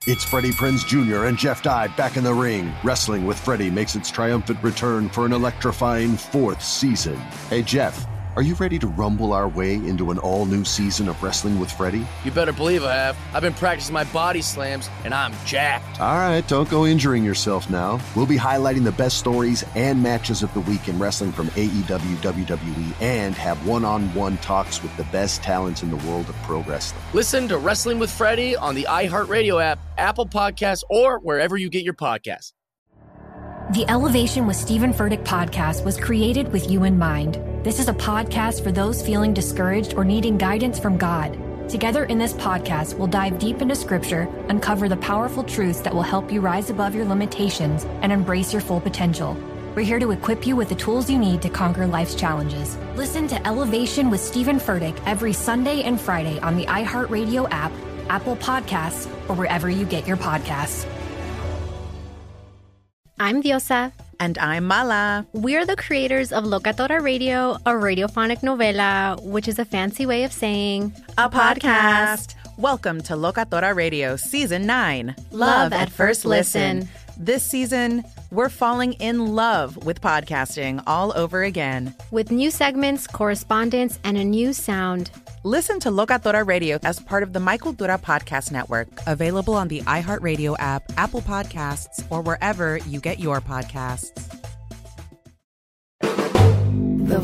It's Freddie Prinze Jr. and Jeff Dye back in the ring. Wrestling with Freddie makes its triumphant return for an electrifying 4th season. Hey, Jeff, are you ready to rumble our way into an all-new season of Wrestling with Freddie? You better believe I have. I've been practicing my body slams, and I'm jacked. All right, don't go injuring yourself now. We'll be highlighting the best stories and matches of the week in wrestling from AEW, WWE, and have one-on-one talks with the best talents in the world of pro wrestling. Listen to Wrestling with Freddie on the iHeartRadio app, Apple Podcasts, or wherever you get your podcasts. The Elevation with Stephen Furtick podcast was created with you in mind. This is a podcast for those feeling discouraged or needing guidance from God. Together in this podcast, we'll dive deep into Scripture, uncover the powerful truths that will help you rise above your limitations and embrace your full potential. We're here to equip you with the tools you need to conquer life's challenges. Listen to Elevation with Stephen Furtick every Sunday and Friday on the iHeartRadio app, Apple Podcasts, or wherever you get your podcasts. I'm Diosa. And I'm Mala. We're the creators of Locatora Radio, a radiophonic novela, which is a fancy way of saying a podcast. Welcome to Locatora Radio Season 9. Love at First Listen. This season, we're falling in love with podcasting all over again. With new segments, correspondence, and a new sound. Listen to Locatora Radio as part of the Michael Dura Podcast Network, available on the iHeartRadio app, Apple Podcasts, or wherever you get your podcasts. The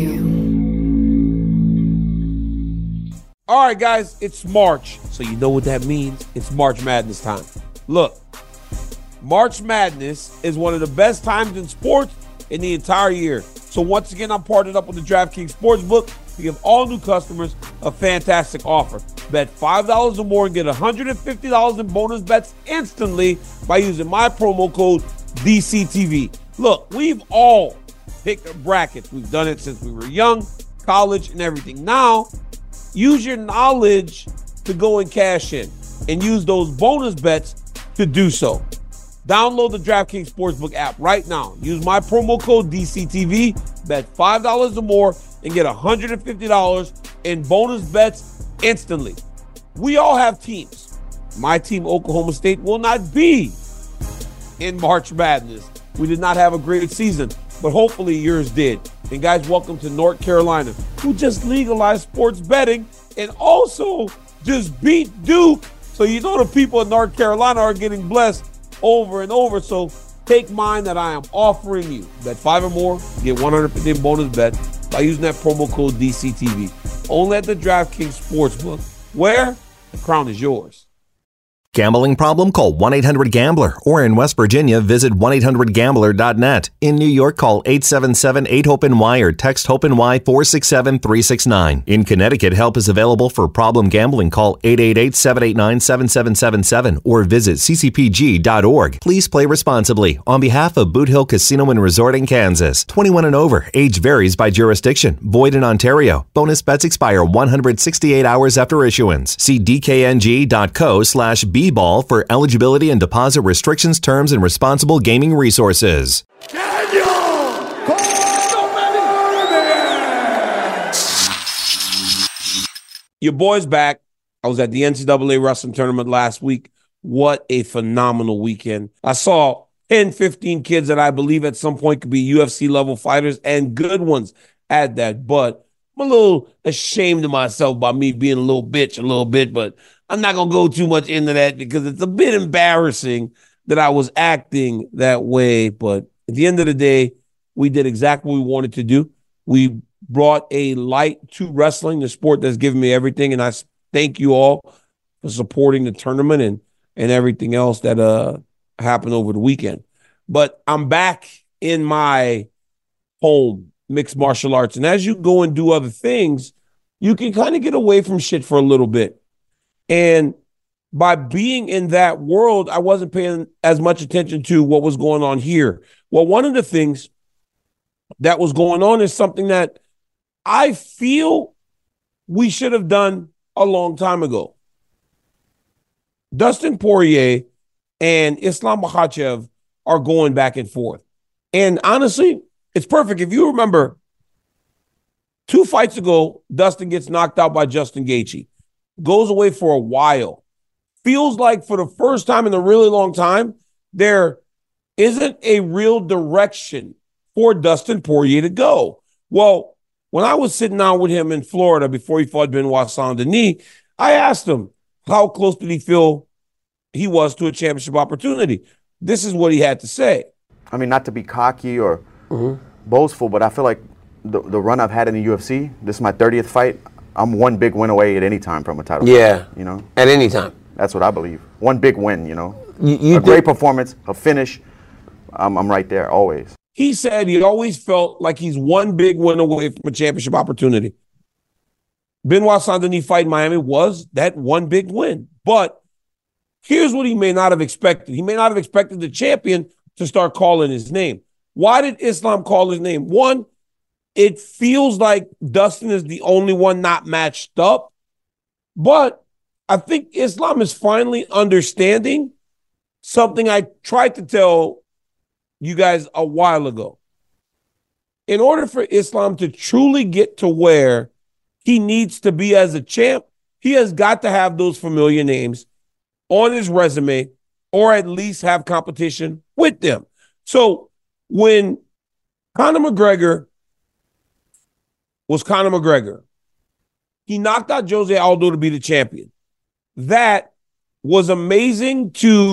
volume. All right, guys, it's March, so you know what that means. It's March Madness time. Look, March Madness is one of the best times in sports in the entire year. So once again, I'm partnered up with the DraftKings Sportsbook to give all new customers a fantastic offer. Bet $5 or more and get $150 in bonus bets instantly by using my promo code DCTV. Look, we've all picked brackets. We've done it since we were young, college, and everything. Now, use your knowledge to go and cash in and use those bonus bets to do so. Download the DraftKings Sportsbook app right now. Use my promo code DCTV, bet $5 or more, and get $150 in bonus bets instantly. We all have teams. My team, Oklahoma State, will not be in March Madness. We did not have a great season, but hopefully yours did. And guys, welcome to North Carolina, who just legalized sports betting and also just beat Duke. So you know the people in North Carolina are getting blessed over and over. So take mine that I am offering you. Bet 5 or more, get 150 in bonus bet by using that promo code DCTV. Only at the DraftKings Sportsbook, where the crown is yours. Gambling problem? Call 1-800-GAMBLER. Or in West Virginia, visit 1-800-GAMBLER.net. In New York, call 877-8-HOPE-NY or text HOPE-NY 467-369. In Connecticut, help is available for problem gambling. Call 888-789-7777 or visit ccpg.org. Please play responsibly. On behalf of Boot Hill Casino and Resort in Kansas. 21 and over. Age varies by jurisdiction. Void in Ontario. Bonus bets expire 168 hours after issuance. See dkng.co/bball for eligibility and deposit restrictions, terms, and responsible gaming resources. Your boy's back. I was at the NCAA wrestling tournament last week. What a phenomenal weekend. I saw 10, 15 kids that I believe at some point could be UFC level fighters and good ones at that. But I'm a little ashamed of myself by me being a little bitch a little bit, but I'm not going to go too much into that because it's a bit embarrassing that I was acting that way. But at the end of the day, we did exactly what we wanted to do. We brought a light to wrestling, the sport that's given me everything. And I thank you all for supporting the tournament and everything else that happened over the weekend. But I'm back in my home, mixed martial arts. And as you go and do other things, you can kind of get away from shit for a little bit. And by being in that world, I wasn't paying as much attention to what was going on here. Well, one of the things that was going on is something that I feel we should have done a long time ago. Dustin Poirier and Islam Makhachev are going back and forth. And honestly, it's perfect. If you remember, 2 fights ago, Dustin gets knocked out by Justin Gaethje. Goes away for a while. feels like for the first time in a really long time, there isn't a real direction for Dustin Poirier to go. Well, when I was sitting down with him in Florida before he fought Benoit Saint-Denis, I asked him how close did he feel he was to a championship opportunity. This is what he had to say. I mean, not to be cocky or boastful, but I feel like the run I've had in the UFC, this is my 30th fight, I'm one big win away at any time from a title fight, you know? At any time. That's what I believe. One big win, you know? A great performance, a finish, I'm right there always. He said he always felt like he's one big win away from a championship opportunity. Benoit Saint-Denis fight in Miami was that one big win. But here's what he may not have expected. He may not have expected the champion to start calling his name. Why did Islam call his name? One, it feels like Dustin is the only one not matched up. But I think Islam is finally understanding something I tried to tell you guys a while ago. In order for Islam to truly get to where he needs to be as a champ, he has got to have those familiar names on his resume or at least have competition with them. So when Conor McGregor was Conor McGregor, he knocked out Jose Aldo to be the champion. That was amazing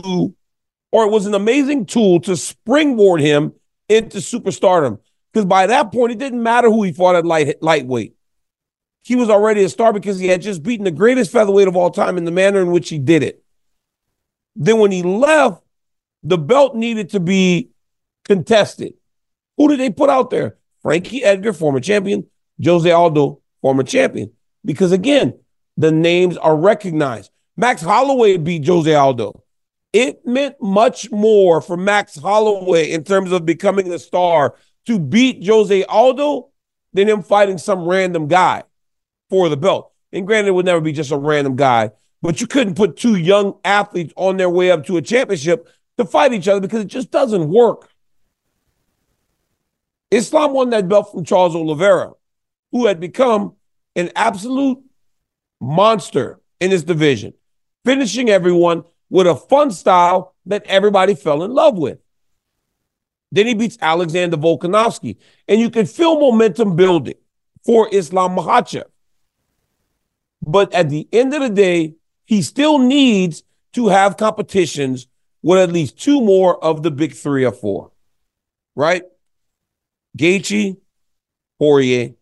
it was an amazing tool to springboard him into superstardom. Because by that point, it didn't matter who he fought at lightweight. He was already a star because he had just beaten the greatest featherweight of all time in the manner in which he did it. Then when he left, the belt needed to be contested. Who did they put out there? Frankie Edgar, former champion. Jose Aldo, former champion. Because again, the names are recognized. Max Holloway beat Jose Aldo. It meant much more for Max Holloway in terms of becoming a star to beat Jose Aldo than him fighting some random guy for the belt. And granted, it would never be just a random guy, but you couldn't put two young athletes on their way up to a championship to fight each other because it just doesn't work. Islam won that belt from Charles Oliveira, who had become an absolute monster in his division, finishing everyone with a fun style that everybody fell in love with. Then he beats Alexander Volkanovski, and you can feel momentum building for Islam Makhachev. But at the end of the day, he still needs to have competitions with at least two more of the big 3 or 4, right? Gaethje, Poirier,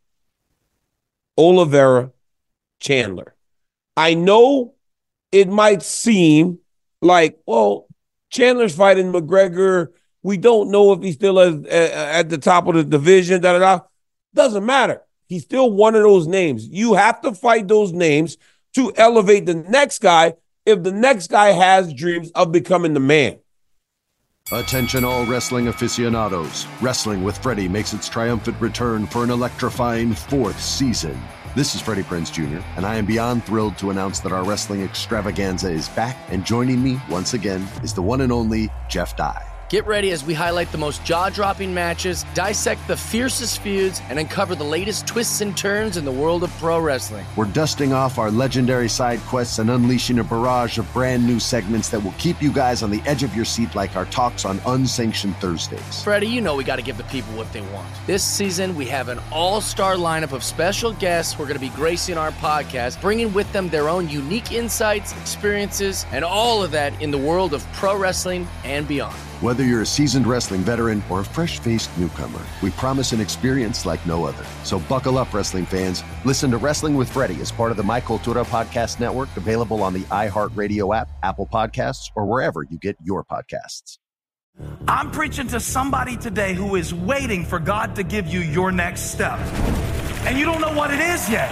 Oliveira, Chandler. I know it might seem like, well, Chandler's fighting McGregor. We don't know if he's still at the top of the division. Doesn't matter. He's still one of those names. You have to fight those names to elevate the next guy if the next guy has dreams of becoming the man. Attention all wrestling aficionados. Wrestling with Freddie makes its triumphant return for an electrifying 4th season. This is Freddie Prinze Jr., and I am beyond thrilled to announce that our wrestling extravaganza is back, and joining me once again is the one and only Jeff Dye. Get ready as we highlight the most jaw-dropping matches, dissect the fiercest feuds, and uncover the latest twists and turns in the world of pro wrestling. We're dusting off our legendary side quests and unleashing a barrage of brand new segments that will keep you guys on the edge of your seat like our talks on Unsanctioned Thursdays. Freddie, you know we got to give the people what they want. This season, we have an all-star lineup of special guests who are going to be gracing our podcast, bringing with them their own unique insights, experiences, and all of that in the world of pro wrestling and beyond. Whether you're a seasoned wrestling veteran or a fresh-faced newcomer, we promise an experience like no other. So buckle up, wrestling fans. Listen to Wrestling with Freddie as part of the My Cultura Podcast Network, available on the iHeartRadio app, Apple Podcasts, or wherever you get your podcasts. I'm preaching to somebody today who is waiting for God to give you your next step. And you don't know what it is yet.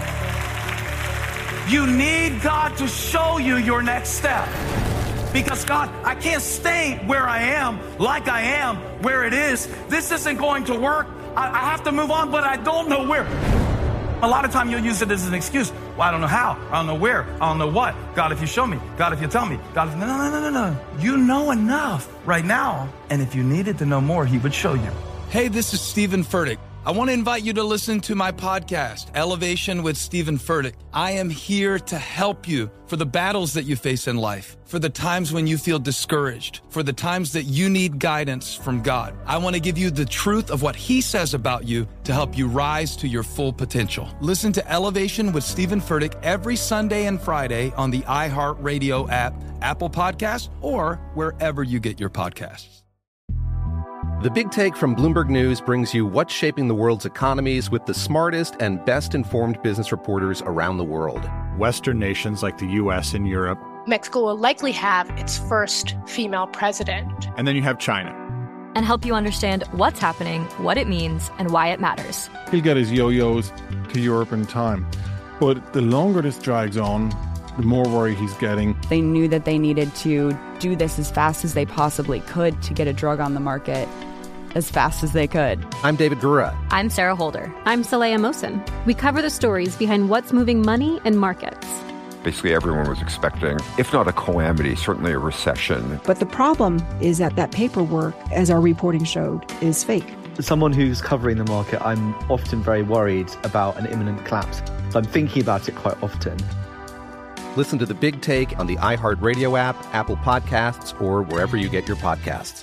You need God to show you your next step. Because God, I can't stay where I am, like I am, where it is. This isn't going to work. I have to move on, but I don't know where. A lot of time you'll use it as an excuse. Well, I don't know how. I don't know where. I don't know what. God, if you show me. God, if you tell me. God, if... No. You know enough right now. And if you needed to know more, he would show you. Hey, this is Stephen Furtick. I want to invite you to listen to my podcast, Elevation with Stephen Furtick. I am here to help you for the battles that you face in life, for the times when you feel discouraged, for the times that you need guidance from God. I want to give you the truth of what He says about you to help you rise to your full potential. Listen to Elevation with Stephen Furtick every Sunday and Friday on the iHeartRadio app, Apple Podcasts, or wherever you get your podcasts. The Big Take from Bloomberg News brings you what's shaping the world's economies with the smartest and best-informed business reporters around the world. Western nations like the U.S. and Europe. Mexico will likely have its first female president. And then you have China. And help you understand what's happening, what it means, and why it matters. He'll get his yo-yos to Europe in time. But the longer this drags on, the more worry he's getting. They knew that they needed to do this as fast as they possibly could to get a drug on the market as fast as they could. I'm David Gura. I'm Sarah Holder. I'm Saleha Mohsen. We cover the stories behind what's moving money and markets. Basically, everyone was expecting, if not a calamity, certainly a recession. But the problem is that paperwork, as our reporting showed, is fake. As someone who's covering the market, I'm often very worried about an imminent collapse. So I'm thinking about it quite often. Listen to The Big Take on the iHeartRadio app, Apple Podcasts, or wherever you get your podcasts.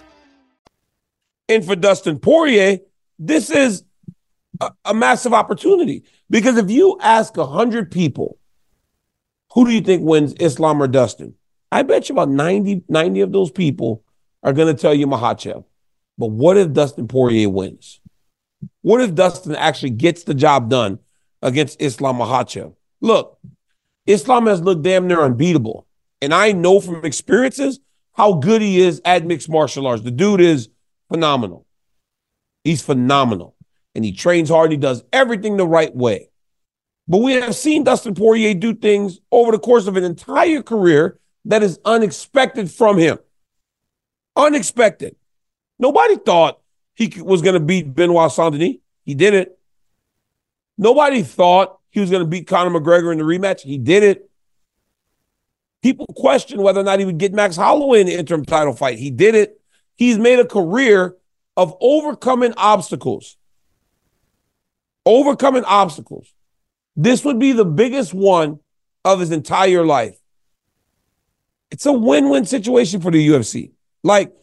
And for Dustin Poirier, this is a massive opportunity. Because if you ask 100 people, who do you think wins, Islam or Dustin? I bet you about 90 of those people are going to tell you Makhachev. But what if Dustin Poirier wins? What if Dustin actually gets the job done against Islam Makhachev? Look, Islam has looked damn near unbeatable. And I know from experiences how good he is at mixed martial arts. The dude is phenomenal. He's phenomenal. And he trains hard. He does everything the right way. But we have seen Dustin Poirier do things over the course of an entire career that is unexpected from him. Unexpected. Nobody thought he was going to beat Benoit Saint-Denis. He did it. Nobody thought he was going to beat Conor McGregor in the rematch. He did it. People questioned whether or not he would get Max Holloway in the interim title fight. He did it. He's made a career of overcoming obstacles. Overcoming obstacles. This would be the biggest one of his entire life. It's a win-win situation for the UFC. Like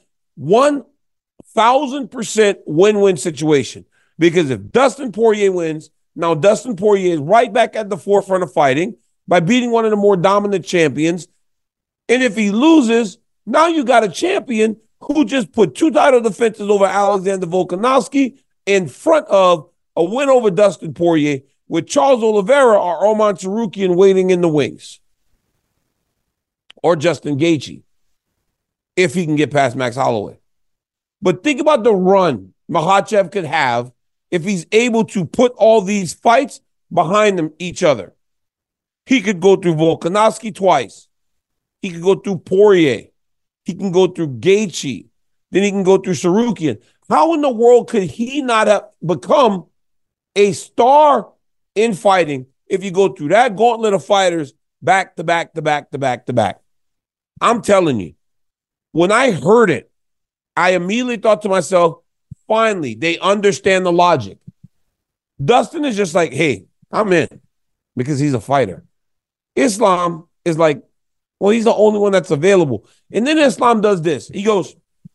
1,000% win-win situation. Because if Dustin Poirier wins, now Dustin Poirier is right back at the forefront of fighting by beating one of the more dominant champions. And if he loses, now you got a champion who just put 2 title defenses over Alexander Volkanovski in front of a win over Dustin Poirier with Charles Oliveira or Oman Sarukian waiting in the wings. Or Justin Gaethje, if he can get past Max Holloway. But think about the run Makhachev could have if he's able to put all these fights behind them each other. He could go through Volkanovski twice. He could go through Poirier. He can go through Gaethje. Then he can go through Sarukian. How in the world could he not have become a star in fighting if you go through that gauntlet of fighters back to back to back to back to back? I'm telling you, when I heard it, I immediately thought to myself, finally, they understand the logic. Dustin is just like, hey, I'm in because he's a fighter. Islam is like, well, he's the only one that's available. And then Islam does this. He goes,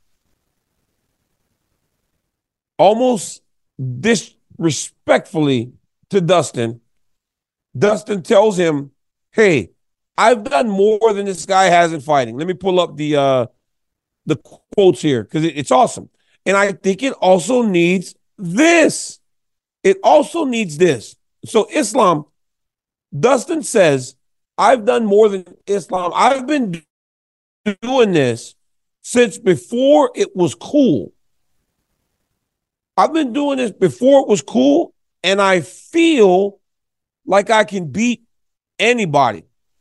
almost disrespectfully to Dustin. Dustin tells him, hey, I've done more than this guy has in fighting. Let me pull up the quotes here because it's awesome. And I think it also needs this. It also needs this. So Islam, Dustin says, I've done more than Islam. I've been doing this since before it was cool. I've been doing this before it was cool, and I feel like I can beat anybody.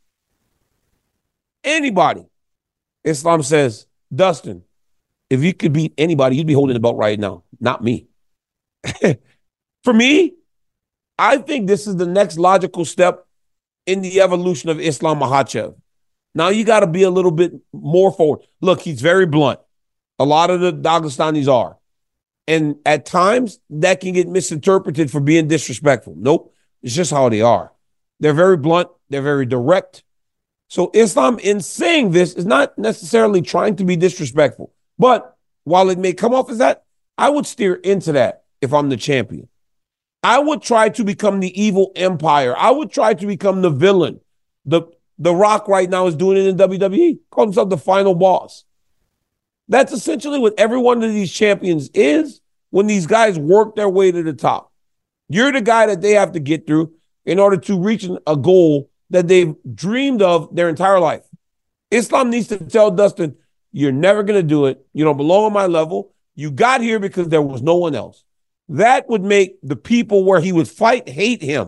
Anybody. Islam says, Dustin, if you could beat anybody, you'd be holding the belt right now, not me. For me, I think this is the next logical step in the evolution of Islam Makhachev. Now you got to be a little bit more forward. Look, he's very blunt. A lot of the Dagestanis are. And at times, that can get misinterpreted for being disrespectful. Nope. It's just how they are. They're very blunt. They're very direct. So Islam, in saying this, is not necessarily trying to be disrespectful. But while it may come off as that, I would steer into that if I'm the champion. I would try to become the evil empire. I would try to become the villain. The Rock right now is doing it in WWE. Calls himself the final boss. That's essentially what every one of these champions is when these guys work their way to the top. You're the guy that they have to get through in order to reach a goal that they've dreamed of their entire life. Islam needs to tell Dustin, you're never going to do it. You don't belong on my level. You got here because there was no one else. That would make the people where he would fight hate him.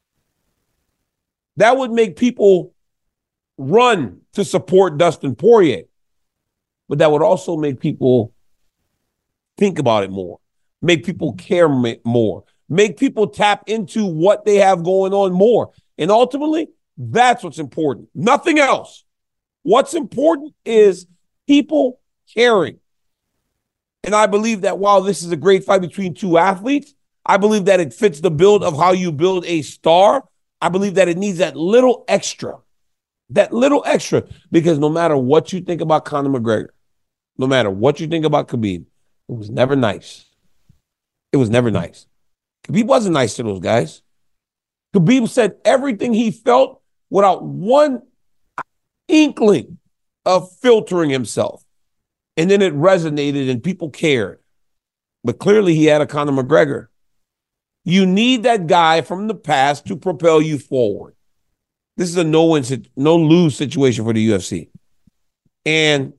That would make people run to support Dustin Poirier. But that would also make people think about it more, make people care more, make people tap into what they have going on more. And ultimately, that's what's important. Nothing else. What's important is people caring. And I believe that while this is a great fight between two athletes, I believe that it fits the build of how you build a star. I believe that it needs that little extra, because no matter what you think about Conor McGregor, no matter what you think about Khabib, it was never nice. It was never nice. Khabib wasn't nice to those guys. Khabib said everything he felt without one inkling of filtering himself. And then it resonated and people cared. But clearly he had a Conor McGregor. You need that guy from the past to propel you forward. This is a no-lose situation for the UFC. And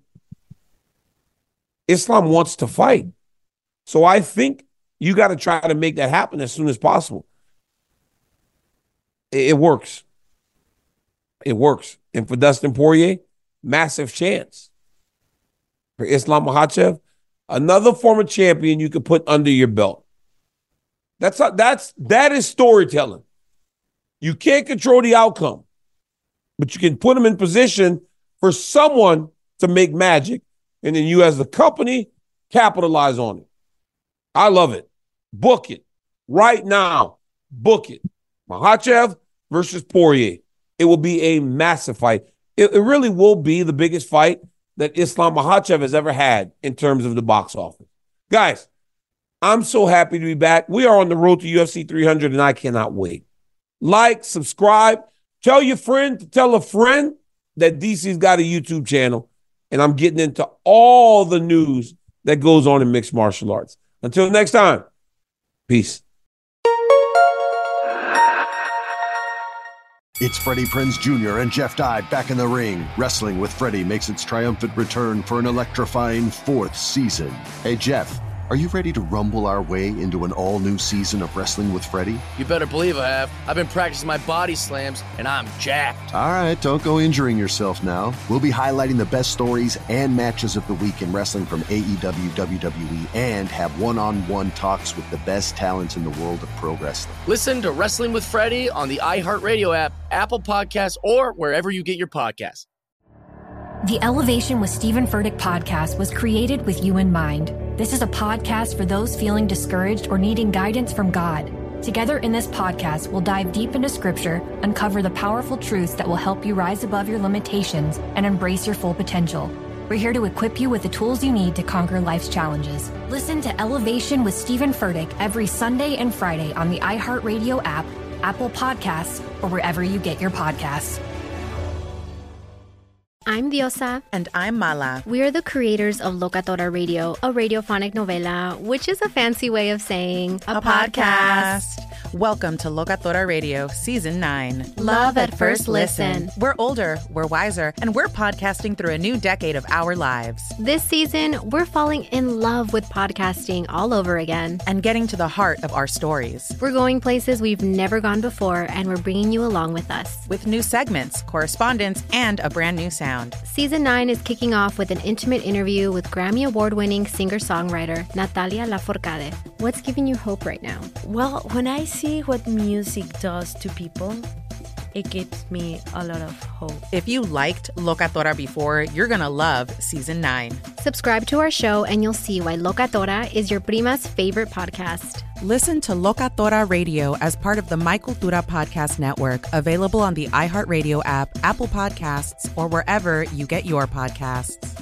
Islam wants to fight. So I think you got to try to make that happen as soon as possible. It works. It works. And for Dustin Poirier, massive chance. For Islam Makhachev, another former champion you could put under your belt. That is storytelling. You can't control the outcome, but you can put them in position for someone to make magic, and then you as the company capitalize on it. I love it. Book it. Right now, book it. Makhachev versus Poirier. It will be a massive fight. It really will be the biggest fight that Islam Makhachev has ever had in terms of the box office. Guys, I'm so happy to be back. We are on the road to UFC 300, and I cannot wait. Like, subscribe, tell your friend to tell a friend that DC's got a YouTube channel, and I'm getting into all the news that goes on in mixed martial arts. Until next time, peace. It's Freddie Prinze Jr. and Jeff Dye back in the ring. Wrestling with Freddie makes its triumphant return for an electrifying 4th season. Hey, Jeff, are you ready to rumble our way into an all-new season of Wrestling with Freddie? You better believe I have. I've been practicing my body slams, and I'm jacked. All right, don't go injuring yourself now. We'll be highlighting the best stories and matches of the week in wrestling from AEW, WWE, and have one-on-one talks with the best talents in the world of pro wrestling. Listen to Wrestling with Freddie on the iHeartRadio app, Apple Podcasts, or wherever you get your podcasts. The Elevation with Stephen Furtick podcast was created with you in mind. This is a podcast for those feeling discouraged or needing guidance from God. Together in this podcast, we'll dive deep into Scripture, uncover the powerful truths that will help you rise above your limitations and embrace your full potential. We're here to equip you with the tools you need to conquer life's challenges. Listen to Elevation with Stephen Furtick every Sunday and Friday on the iHeartRadio app, Apple Podcasts, or wherever you get your podcasts. I'm Diosa. And I'm Mala. We are the creators of Locatora Radio, a radiophonic novela, which is a fancy way of saying a podcast. Welcome to Locatora Radio Season 9. Love at first listen. We're older, we're wiser, and we're podcasting through a new decade of our lives. This season, we're falling in love with podcasting all over again. And getting to the heart of our stories. We're going places we've never gone before, and we're bringing you along with us. With new segments, correspondence, and a brand new sound. Season 9 is kicking off with an intimate interview with Grammy Award-winning singer-songwriter Natalia Lafourcade. What's giving you hope right now? Well, when I see what music does to people, It gives me a lot of hope. If you liked Locatora before, you're going to love Season 9. Subscribe to our show and you'll see why Locatora is your prima's favorite podcast. Listen to Locatora Radio as part of the My Cultura Podcast Network, available on the iHeartRadio app, Apple Podcasts, or wherever you get your podcasts.